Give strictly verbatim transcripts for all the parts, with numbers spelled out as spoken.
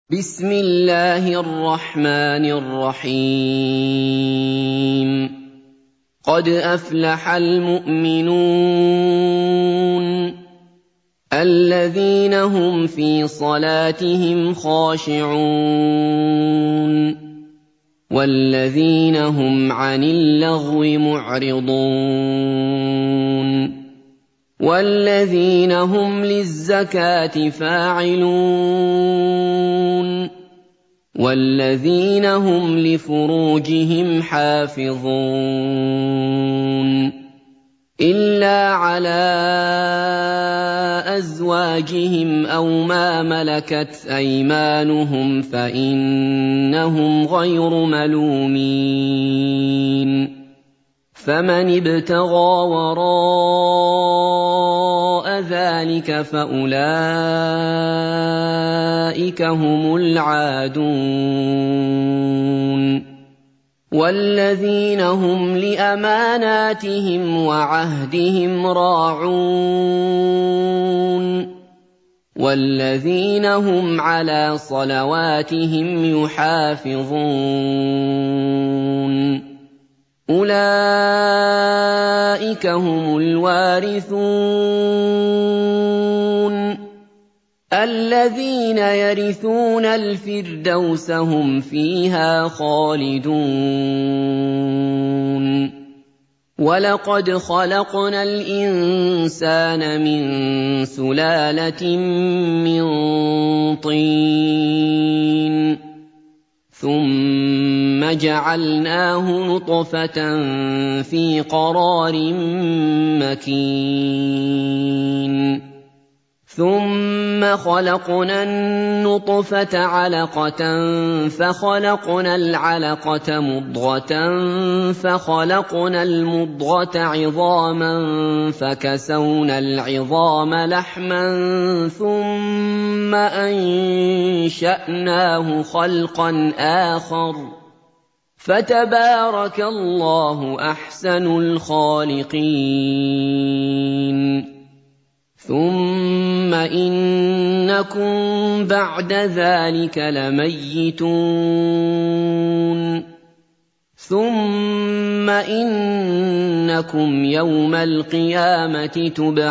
بسم الله الرحمن الرحيم قد أفلح المؤمنون الذين هم في صلاتهم خاشعون والذين هم عن اللغو معرضون والذين هم للزكاة فاعلون والذين هم لفروجهم حافظون إلا على أزواجهم أو ما ملكت أيمانهم فإنهم غير ملومين فمن ابتغى وراء ذلك فأولئك هم العادون والذين هم لأماناتهم وعهدهم راعون والذين هم على صلواتهم يحافظون أولئك هم الوارثون الذين يرثون الفردوس هم فيها خالدون ولقد خلقنا الإنسان من سلالة من طين ثم جعلناه نطفة في قرار مكين ثم خلقنا النطفة علقة فخلقنا العلقة مضغة فخلقنا المضغة عظاما فكسونا العظام لحما ثم أنشأناه خلقا آخر فتبارك الله أحسن الخالقين ثم إنكم بعد ذلك لميتون ثم إنكم يوم القيامة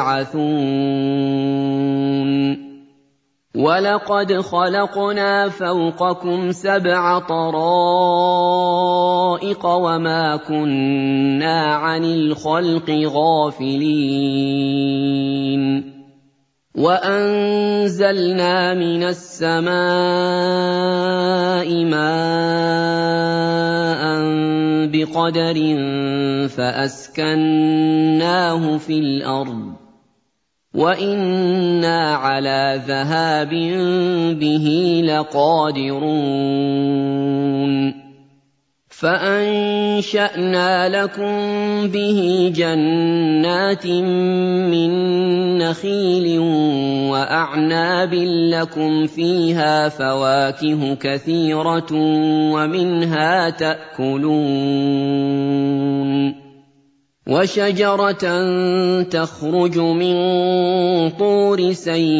تبعثون ولقد خلقنا فوقكم سبع طرائق وما كنا عن الخلق غافلين وأنزلنا من السماء ماء بقدر فأسكناه في الأرض وإنا على ذهاب به لقادرون فأنشأنا لكم به جنات من نخيل وأعناب لكم فيها فواكه كثيرة ومنها تأكلون وشجرة تخرج من طور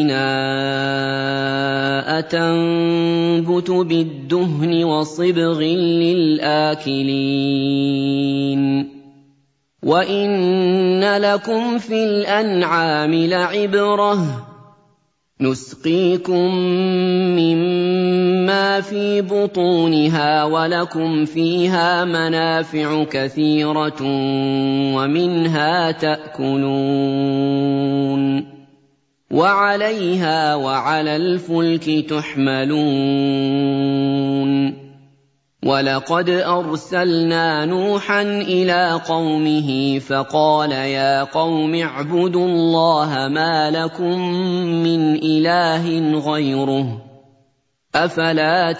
سيناء تنبت بالدهن وصبغ للآكلين وإن لكم في الأنعام لعبرة نسقيكم مما في بطونها ولكم فيها منافع كثيرة ومنها تأكلون وعليها وعلى الفلك تحملون ولقد أرسلنا نوحا إلى قومه فقال يا قوم اعبدوا الله ما لكم من إله غيره أفلا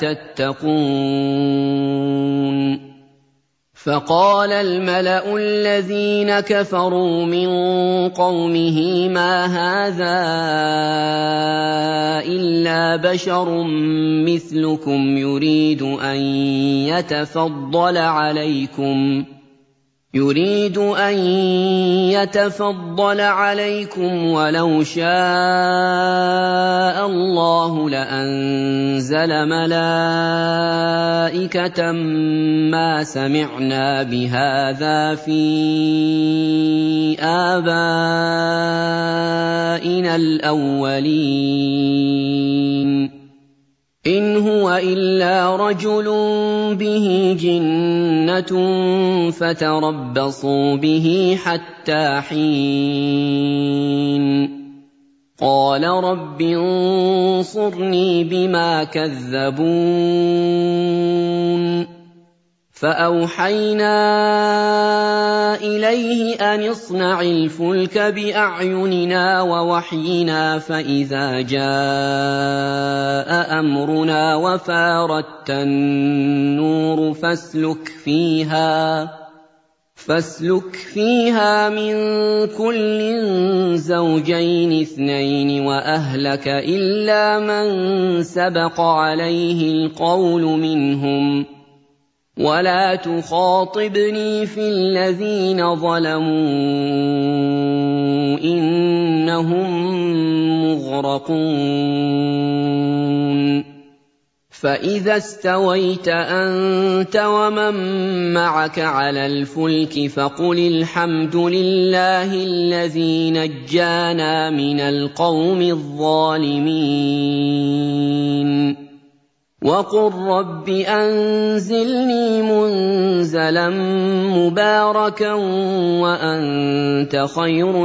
تتقون فقال الملأ الذين كفروا من قومه ما هذا إلا بشر مثلكم يريد أن يتفضل عليكم يُرِيدُ أَن يَتَفَضَّلَ عَلَيْكُمْ وَلَوْ شَاءَ اللَّهُ لَأَنزَلَ مَلَائِكَةً مَّا سَمِعْنَا بِهَٰذَا فِي آبَائِنَا الْأَوَّلِينَ إِنْ هُوَ إِلَّا رَجُلٌ بِهِ جِنَّةٌ فَتَرَبَّصُوا بِهِ حَتَّىٰ حِينٍ قَالَ رَبِّ انصُرْنِي بِمَا كَذَّبُونِ فَأَوْحَيْنَا إِلَيْهِ أَنِ اصْنَعِ الْفُلْكَ بِأَعْيُنِنَا وَوَحْيِنَا فَإِذَا جَاءَ أَمْرُنَا وَفَارَتِ النُّورُ فَاسْلُكْ فِيهَا فاسلك فيها مِن كُلٍّ زَوْجَيْنِ اثْنَيْنِ وَأَهْلَكَ إِلَّا مَن سَبَقَ عَلَيْهِ الْقَوْلُ مِنْهُمْ وَلَا تُخَاطِبْنِي فِي الَّذِينَ ظَلَمُوا إِنَّهُم مُّغْرَقُونَ فَإِذَا اسْتَوَيْتَ أَنتَ وَمَن مَّعَكَ عَلَى الْفُلْكِ فَقُلِ الْحَمْدُ لِلَّهِ الَّذِي نَجَّانَا مِنَ الْقَوْمِ الظَّالِمِينَ وَقُل رَّبِّ أَنزِلْنِي مُنزَلًا مُّبَارَكًا وَأَنتَ خَيْرُ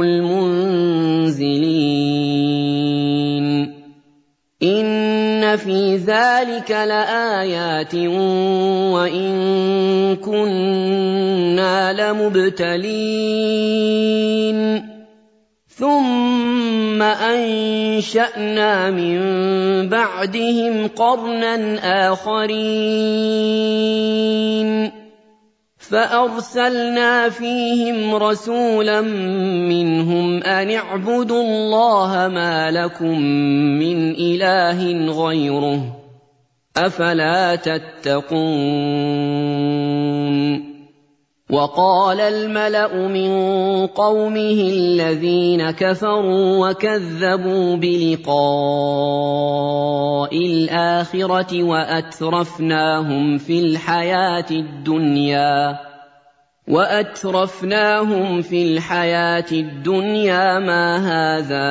الْمُنزِلِينَ إِنَّ فِي ذَلِكَ لَآيَاتٍ وَإِن كُنَّا لَمُبْتَلِينَ ثُمَّ أَنشَأْنَا مِن بَعْدِهِمْ قَرْنًا آخَرِينَ فَأَرْسَلْنَا فِيهِمْ رَسُولًا مِّنْهُمْ أَنِ اعْبُدُوا اللَّهَ مَا لَكُم مِّنْ إِلَٰهٍ غَيْرُهُ ۖ أَفَلَا تَتَّقُونَ وَقَالَ الْمَلَأُ مِن قَوْمِهِ الَّذِينَ كَفَرُوا وَكَذَّبُوا بِلِقَاءِ الْآخِرَةِ وَأَتْرَفْنَاهُمْ فِي الْحَيَاةِ الدُّنْيَا وَأَتْرَفْنَاهُمْ فِي الْحَيَاةِ الدُّنْيَا مَا هَٰذَا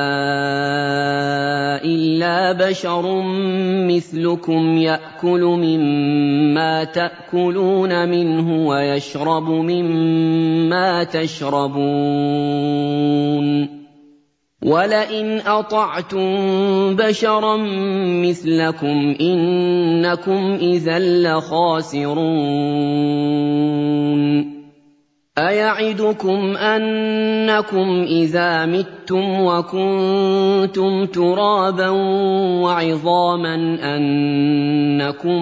إِلَّا بَشَرٌ مِّثْلُكُمْ يَأْكُلُ مِمَّا تَأْكُلُونَ مِنْهُ وَيَشْرَبُ مِمَّا تَشْرَبُونَ وَلَئِنْ أَطَعْتُم بَشَرًا مِّثْلَكُمْ إِنَّكُمْ إِذًا لَّخَاسِرُونَ أَيَعِدُكُمْ أَنَّكُمْ إِذَا مِتُّمْ وَكُنتُمْ تُرَابًا وَعِظَامًا أَنَّكُم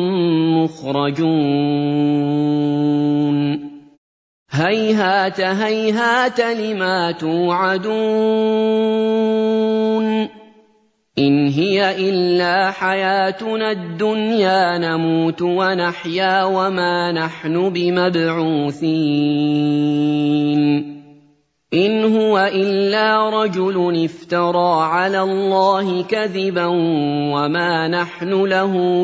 مُّخْرَجُونَ هَيْهَاتَ هَيْهَاتَ لِمَا تُوعَدُونَ إِنْ هِيَ إِلَّا حَيَاتُنَا الدُّنْيَا نَمُوتُ وَنَحْيَا وَمَا نَحْنُ بِمَبْعُوثِينَ إِنْ هُوَ إِلَّا رَجُلٌ افْتَرَىٰ عَلَى اللَّهِ كَذِبًا وَمَا نَحْنُ لَهُ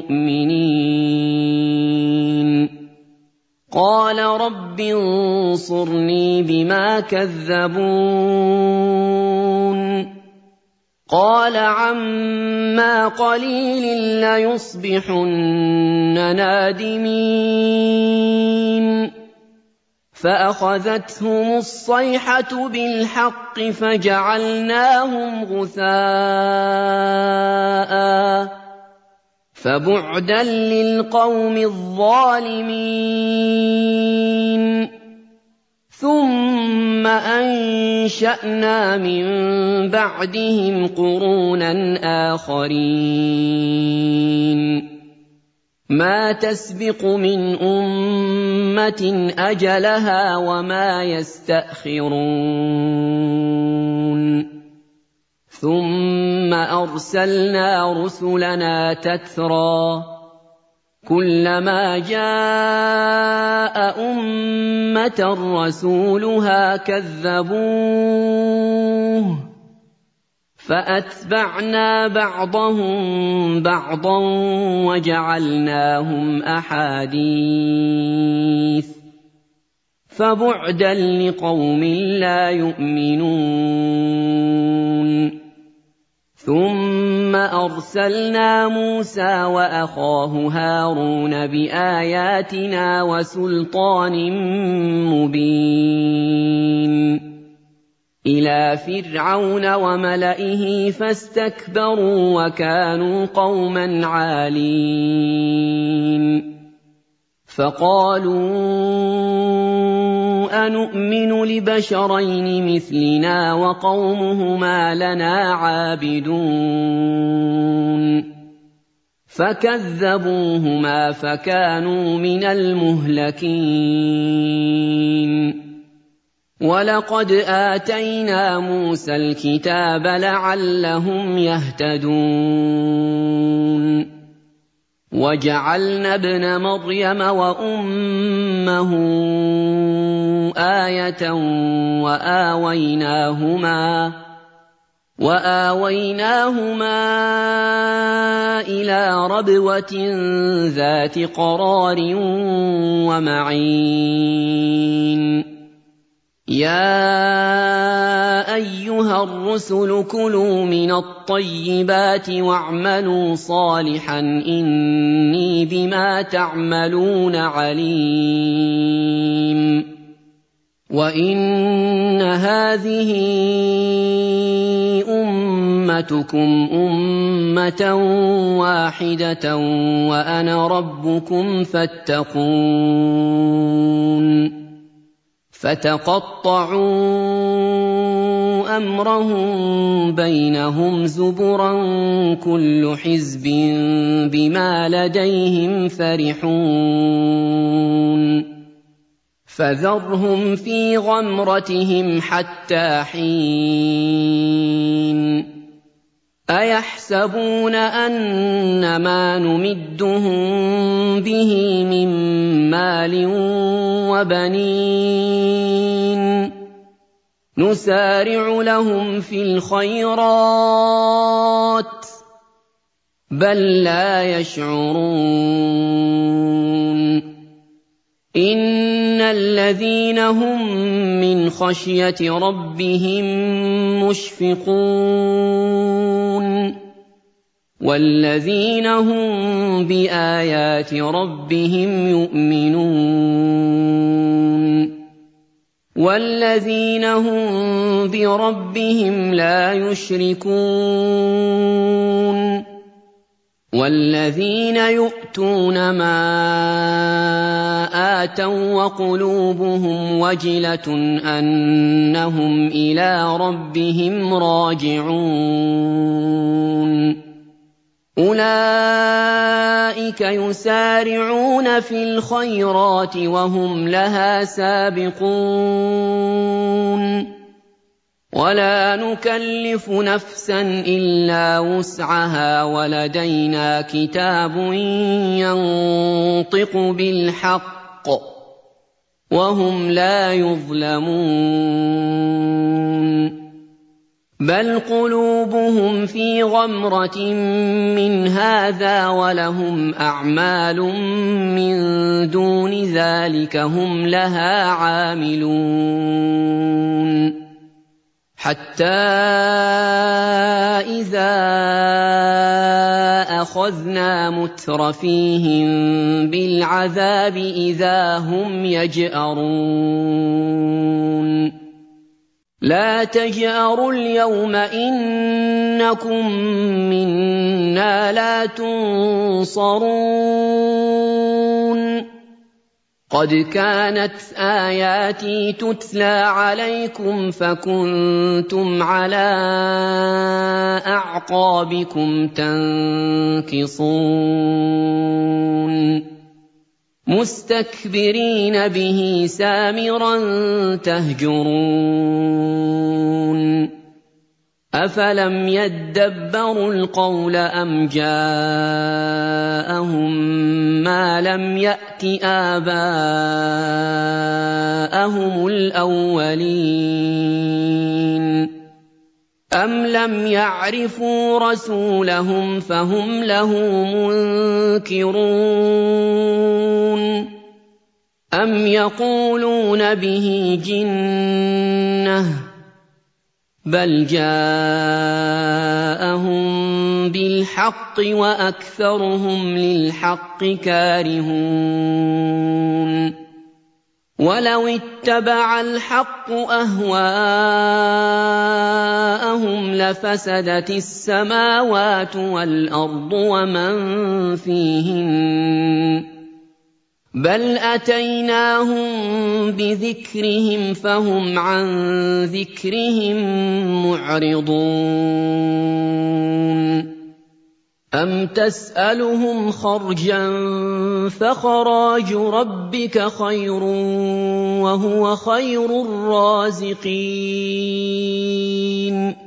بِمُؤْمِنِينَ قَالَ رَبِّ انصُرْنِي بِمَا كَذَّبُونِ قَالَ عَمَّا قَلِيلٍ لَّيُصْبِحُنَّ نَادِمِينَ فَأَخَذَتْهُمُ الصَّيْحَةُ بِالْحَقِّ فَجَعَلْنَاهُمْ غُثَاءً فَبُعْدًا لِّلْقَوْمِ الظَّالِمِينَ ثُمَّ أَنشَأْنَا مِن بَعْدِهِمْ قُرُونًا آخَرِينَ مَا تَسْبِقُ مِنْ أُمَّةٍ أَجَلَهَا وَمَا يَسْتَأْخِرُونَ ثُمَّ أَرْسَلْنَا رُسُلَنَا تَتْرَىٰ كُلَّمَا جَاءَ أُمَّةً رَّسُولُهَا كَذَّبُوهُ فَأَتْبَعْنَا بَعْضَهُم بَعْضًا وَجَعَلْنَاهُمْ أَحَادِيثَ فَبُعْدًا لِّقَوْمٍ لَّا يُؤْمِنُونَ ثُمَّ أَرْسَلْنَا مُوسَىٰ وَأَخَاهُ هَارُونَ بِآيَاتِنَا وَسُلْطَانٍ مُّبِينٍ إِلَىٰ فِرْعَوْنَ وَمَلَئِهِ فَاسْتَكْبَرُوا وَكَانُوا قَوْمًا عَالِينَ فَقَالُوا أَنُؤْمِنُ لِبَشَرَيْنِ مِثْلِنَا وَقَوْمُهُمَا لَنَا عَابِدُونَ فَكَذَّبُوهُمَا فَكَانُوا مِنَ الْمُهْلَكِينَ وَلَقَدْ آتَيْنَا مُوسَى الْكِتَابَ لَعَلَّهُمْ يَهْتَدُونَ وَجَعَلْنَا ابْنَ مَرْيَمَ وَأُمَّهُ آيَةً وَآوَيْنَاهُمَا وَآوَيْنَاهُمَا إِلَىٰ رَبْوَةٍ ذَاتِ قَرَارٍ وَمَعِينٍ يَا أَيُّهَا الرُّسُلُ كُلُوا مِنَ الطَّيِّبَاتِ وَاعْمَلُوا صَالِحًا إِنِّي بِمَا تَعْمَلُونَ عَلِيمٌ وَإِنَّ هَٰذِهِ أُمَّتُكُمْ أُمَّةً وَاحِدَةً وَأَنَا رَبُّكُمْ فَاتَّقُونِ فَتَقَطَّعُوا أَمْرَهُم بَيْنَهُمْ زُبُرًا ۖ كُلُّ حِزْبٍ بِمَا لَدَيْهِمْ فَرِحُونَ فَذَرْهُمْ فِي غَمْرَتِهِمْ حَتَّىٰ حِينٍ أَيَحْسَبُونَ أَنَّمَا نُمِدُّهُم بِهِ مِن مَّالٍ وَبَنِينَ نُسَارِعُ لَهُمْ فِي الْخَيْرَاتِ بَل لَّا يَشْعُرُونَ إِنَّ الَّذِينَ هُم مِّنْ خَشْيَةِ رَبِّهِم مُّشْفِقُونَ وَالَّذِينَ هُم بِآيَاتِ رَبِّهِمْ يُؤْمِنُونَ وَالَّذِينَ هُم بِرَبِّهِمْ لَا يُشْرِكُونَ وَالَّذِينَ يُؤْتُونَ مَا آتَوا وَّقُلُوبُهُمْ وَجِلَةٌ أَنَّهُمْ إِلَىٰ رَبِّهِمْ رَاجِعُونَ أُولَٰئِكَ يُسَارِعُونَ فِي الْخَيْرَاتِ وَهُمْ لَهَا سَابِقُونَ وَلَا نُكَلِّفُ نَفْسًا إِلَّا وُسْعَهَا وَلَدَيْنَا كِتَابٌ يَنطِقُ بِالْحَقِّ وَهُمْ لَا يُظْلَمُونَ بَلْ قُلُوبُهُمْ فِي غَمْرَةٍ مِّنْ هَٰذَا وَلَهُمْ أَعْمَالٌ مِّن دُونِ ذَٰلِكَ هُمْ لَهَا عَامِلُونَ حَتَّىٰ إِذَا أَخَذْنَا مُتْرَفِيهِم بِالْعَذَابِ إِذَا هُمْ يَجْأَرُونَ لَا تَجْأَرُوا الْيَوْمَ إِنَّكُم مِّنَّا لَا تُنصَرُونَ قَدْ كَانَتْ آيَاتِي تُتْلَىٰ عَلَيْكُمْ فَكُنتُمْ عَلَىٰ أَعْقَابِكُمْ تَنكِصُونَ مُسْتَكْبِرِينَ بِهِ سَامِرًا تَهْجُرُونَ أَفَلَمْ يَدَّبَّرُوا الْقَوْلَ أَمْ جَاءَهُم مَّا لَمْ يَأْتِ آبَاءَهُمُ الْأَوَّلِينَ أَمْ لَمْ يَعْرِفُوا رَسُولَهُمْ فَهُمْ لَهُ مُنكِرُونَ أَمْ يَقُولُونَ بِهِ جِنَّةٌ بَلْ جَاءَهُم بِالْحَقِّ وَأَكْثَرُهُمْ لِلْحَقِّ كَارِهُونَ وَلَوِ اتَّبَعَ الْحَقُّ أَهْوَاءَهُمْ لَفَسَدَتِ السَّمَاوَاتُ وَالْأَرْضُ وَمَن فِيهِنَّ بَلْ أَتَيْنَاهُم بِذِكْرِهِمْ فَهُمْ عَن ذِكْرِهِم مُّعْرِضُونَ أَمْ تَسْأَلُهُمْ خَرْجًا فَخَرَاجُ رَبِّكَ خَيْرٌ وَهُوَ خَيْرُ الرَّازِقِينَ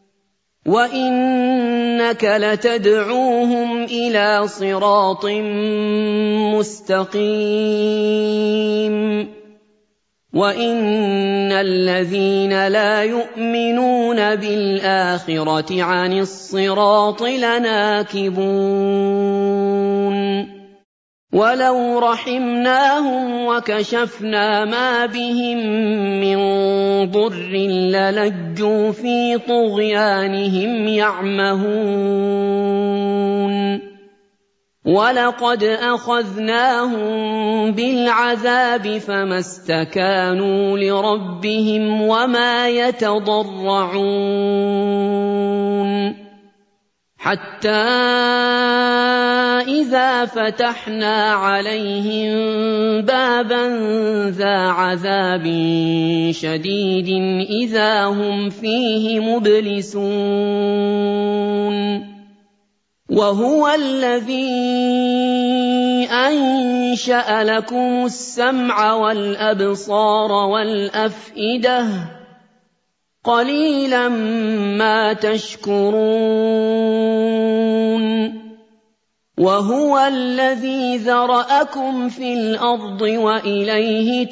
وَإِنَّكَ لَتَدْعُوهُمْ إِلَىٰ صِرَاطٍ مُّسْتَقِيمٍ وَإِنَّ الَّذِينَ لَا يُؤْمِنُونَ بِالْآخِرَةِ عَنِ الصِّرَاطِ لَنَاكِبُونَ وَلَوْ رَحِمْنَاهُمْ وَكَشَفْنَا مَا بِهِم مِّن ضُرٍّ لَّلَجُّوا فِي طُغْيَانِهِمْ يَعْمَهُونَ وَلَقَدْ أَخَذْنَاهُم بِالْعَذَابِ فَمَا اسْتَكَانُوا لِرَبِّهِمْ وَمَا يَتَضَرَّعُونَ حَتَّىٰ إِذَا فَتَحْنَا عَلَيْهِم بَابًا ذَا عَذَابٍ شَدِيدٍ إِذَا هُمْ فِيهِ مُبْلِسُونَ وَهُوَ الَّذِي أَنشَأَ لَكُمُ السَّمْعَ وَالْأَبْصَارَ وَالْأَفْئِدَةَ قَلِيلًا مَّا تَشْكُرُونَ وَهُوَ الَّذِي ذَرَأَكُمْ فِي الْأَرْضِ وَإِلَيْهِ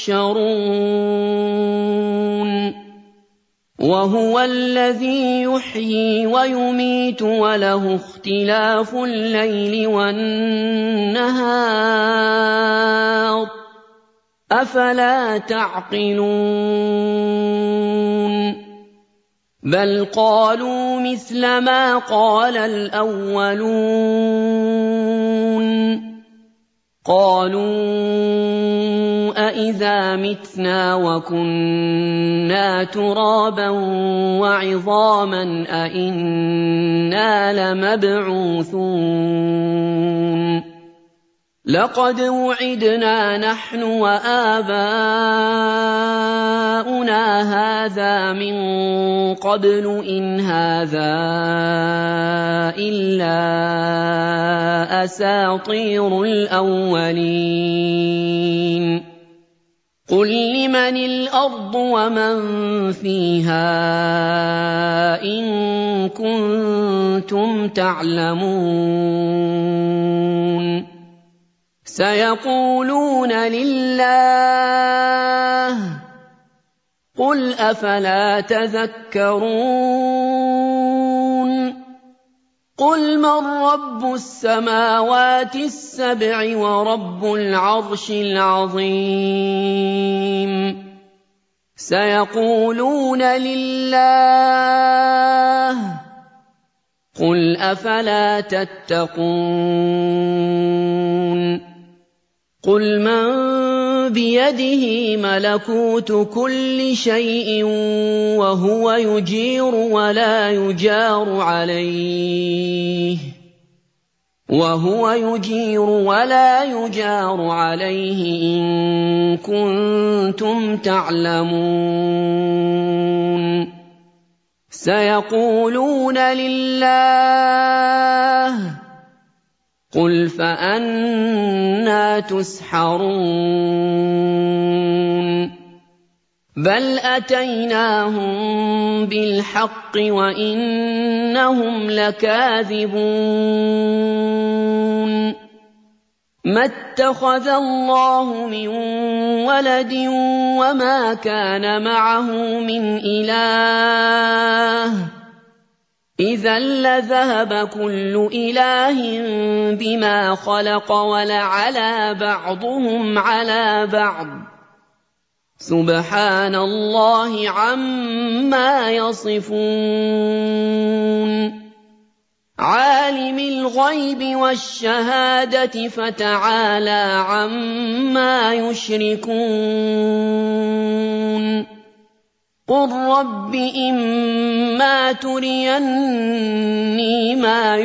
تُحْشَرُونَ وَهُوَ الَّذِي يُحْيِي وَيُمِيتُ وَلَهُ اخْتِلَافُ اللَّيْلِ وَالنَّهَارِ ۚ أَفَلَا تَعْقِلُونَ بَلْ قَالُوا مِثْلَ مَا قَالَ الْأَوَّلُونَ قَالُوا أَإِذَا مِتْنَا وَكُنَّا تُرَابًا وَعِظَامًا أَإِنَّا لَمَبْعُوثُونَ لَقَدْ وُعِدْنَا نَحْنُ وَآبَاؤُنَا هَٰذَا مِن قَبْلُ إِنْ هَٰذَا إِلَّا أَسَاطِيرُ الْأَوَّلِينَ قُل لِّمَنِ الْأَرْضُ وَمَن فِيهَا إِن كُنتُمْ تَعْلَمُونَ سَيَقُولُونَ لِلَّهِ قُلْ أَفَلَا تَذَكَّرُونَ قُلْ مَن رَّبُّ السَّمَاوَاتِ السَّبْعِ وَرَبُّ الْعَرْشِ الْعَظِيمِ سَيَقُولُونَ لِلَّهِ قُلْ أَفَلَا تَتَّقُونَ قُلْ مَن بِيَدِهِ مَلَكُوتُ كُلِّ شَيْءٍ وَهُوَ يُجِيرُ وَلَا يُجَارُ عَلَيْهِ وَهُوَ يُجِيرُ وَلَا يُجَارُ عَلَيْهِ إِن كُنتُمْ تَعْلَمُونَ سَيَقُولُونَ لِلَّهِ قُلْ فَأَنَّىٰ تُسْحَرُونَ بَلْ أَتَيْنَاهُم بِالْحَقِّ وَإِنَّهُمْ لَكَاذِبُونَ مَا اتَّخَذَ اللَّهُ مِن وَلَدٍ وَمَا كَانَ مَعَهُ مِنْ إِلَٰهٍ ۚ إِذًا لَّذَهَبَ كُلُّ إِلَٰهٍ بِمَا خَلَقَ وَلَعَلَا بَعْضُهُمْ عَلَىٰ بَعْضٍ ۚ سُبْحَانَ اللَّهِ عَمَّا يَصِفُونَ عَالِمِ الْغَيْبِ وَالشَّهَادَةِ فَتَعَالَىٰ عَمَّا يُشْرِكُونَ قُل رَّبِّ إِمَّا تُرِيَنِّي مَا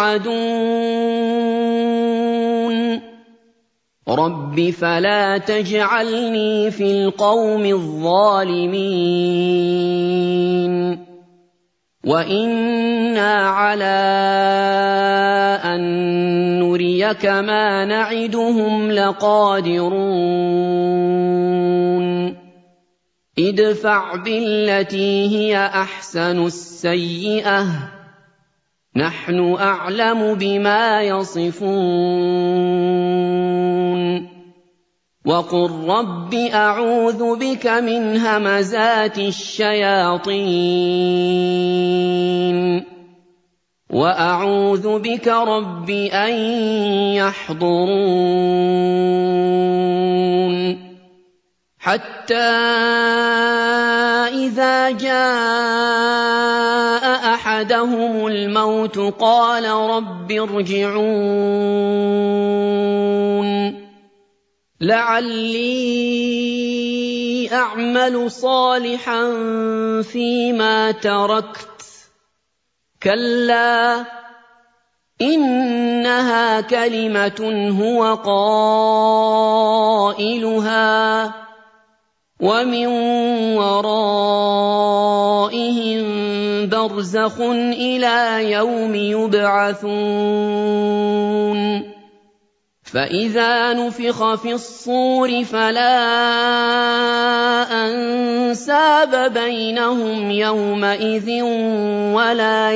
يُوعَدُونَ رَبِّ فَلَا تَجْعَلْنِي فِي الْقَوْمِ الظَّالِمِينَ وَإِنَّا عَلَىٰ أَن نُّرِيَكَ مَا نَعِدُهُمْ لَقَادِرُونَ ادْفَعْ بِالَّتِي هِيَ أَحْسَنُ السَّيِّئَةَ ۚ نَحْنُ أَعْلَمُ بِمَا يَصِفُونَ وَقُل رَّبِّ أَعُوذُ بِكَ مِنْ هَمَزَاتِ الشَّيَاطِينِ وَأَعُوذُ بِكَ رَبِّ أَن يَحْضُرُونِ حَتَّىٰ إِذَا جَاءَ أَحَدَهُمُ الْمَوْتُ قَالَ رَبِّ ارْجِعُونِ لَعَلِّي أَعْمَلُ صَالِحًا فِيمَا تَرَكْتُ ۚ كَلَّا إِنَّهَا كَلِمَةٌ هُوَ قَائِلُهَا ۖ وَمِن وَرَائِهِم بَرْزَخٌ إِلَىٰ يَوْمِ يُبْعَثُونَ فَإِذَا نُفِخَ فِي الصُّورِ فَلَا أَنسَابَ بَيْنَهُمْ يَوْمَئِذٍ وَلَا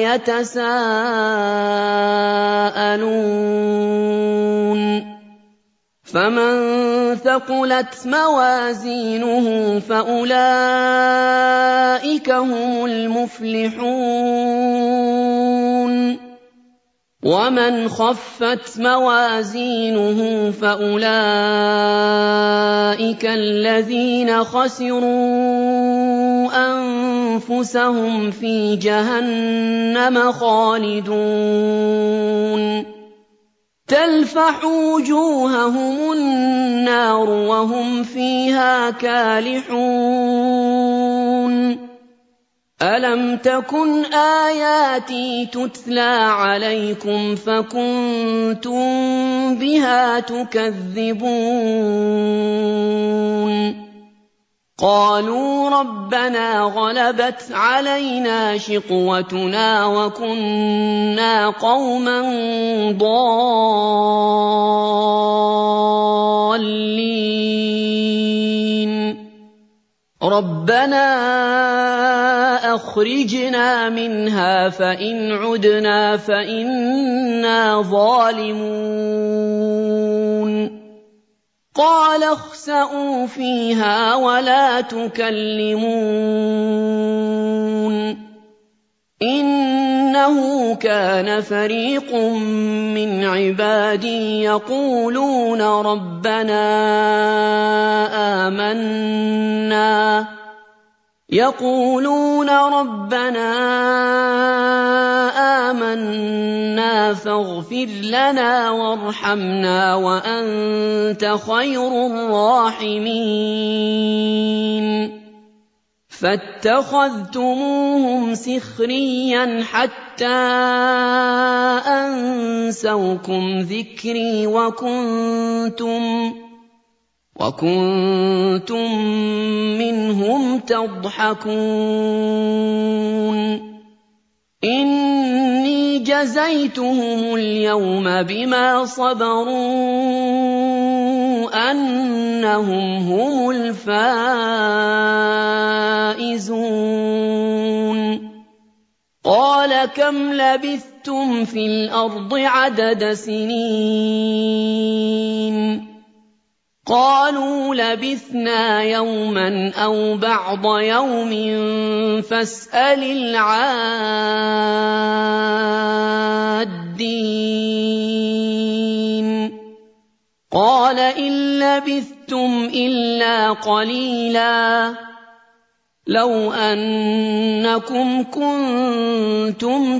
يَتَسَاءَلُونَ فَمَن ثَقُلَتْ مَوَازِينُهُ فَأُولَٰئِكَ هُمُ الْمُفْلِحُونَ وَمَنْ خَفَّتْ مَوَازِينُهُ فَأُولَٰئِكَ الَّذِينَ خَسِرُوا أَنفُسَهُمْ فِي جَهَنَّمَ خَالِدُونَ تَلْفَحُ وُجُوهَهُمُ النَّارُ وَهُمْ فِيهَا كَالِحُونَ أَلَمْ تَكُنْ آيَاتِي تُتْلَىٰ عَلَيْكُمْ فَكُنتُم بِهَا تُكَذِّبُونَ قَالُوا رَبَّنَا غَلَبَتْ عَلَيْنَا شِقْوَتُنَا وَكُنَّا قَوْمًا ضَالِّينَ رَبَّنَا أَخْرِجْنَا مِنْهَا فَإِنْ عُدْنَا فَإِنَّا ظَالِمُونَ قَالَ اخْسَئُوا فِيهَا وَلَا تُكَلِّمُونِ إِنَّهُ كَانَ فَرِيقٌ مِّنْ عِبَادِي يَقُولُونَ رَبَّنَا آمَنَّا يَقُولُونَ رَبَّنَا آمَنَّا فَاغْفِرْ لَنَا وَارْحَمْنَا وَأَنتَ خَيْرُ الرَّاحِمِينَ فَاتَّخَذْتُمُوهُمْ سِخْرِيًّا حَتَّىٰ أَنسَوْكُمْ ذِكْرِي وَكُنتُمْ وَكُنتُم مِّنْهُمْ تَضْحَكُونَ إِنِّي جَزَيْتُهُمُ الْيَوْمَ بِمَا صَبَرُوا أَنَّهُمْ هُمُ الْفَائِزُونَ قَالَ كَمْ لَبِثْتُمْ فِي الْأَرْضِ عَدَدَ سِنِينَ قَالُوا لَبِثْنَا يَوْمًا أَوْ بَعْضَ يَوْمٍ فَاسْأَلِ الْعَادِّينَ قَالَ إِن لَّبِثْتُمْ إِلَّا قَلِيلًا لَّوْ أَنَّكُمْ كُنتُمْ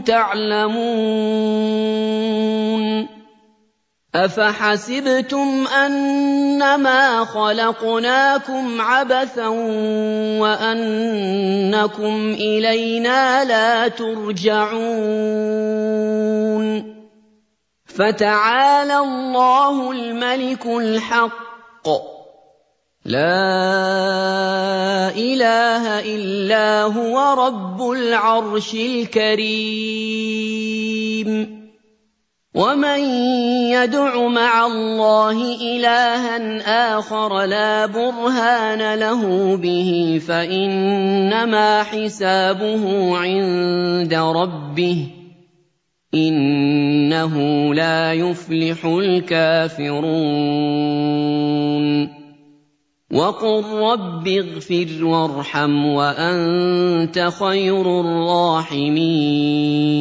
تَعْلَمُونَ أَفَحَسِبْتُمْ أَنَّمَا خَلَقْنَاكُمْ عَبَثًا وَأَنَّكُمْ إِلَيْنَا لَا تُرْجَعُونَ فَتَعَالَى اللَّهُ الْمَلِكُ الْحَقُّ لَا إِلَٰهَ إِلَّا هُوَ رَبُّ الْعَرْشِ الْكَرِيمِ وَمَن يَدْعُ مَعَ اللَّهِ إِلَٰهًا آخَرَ لَا بُرْهَانَ لَهُ بِهِ فَإِنَّمَا حِسَابُهُ عِندَ رَبِّهِ ۚ إِنَّهُ لَا يُفْلِحُ الْكَافِرُونَ وَقُل رَّبِّ اغْفِرْ وَارْحَمْ وَأَنتَ خَيْرُ الرَّاحِمِينَ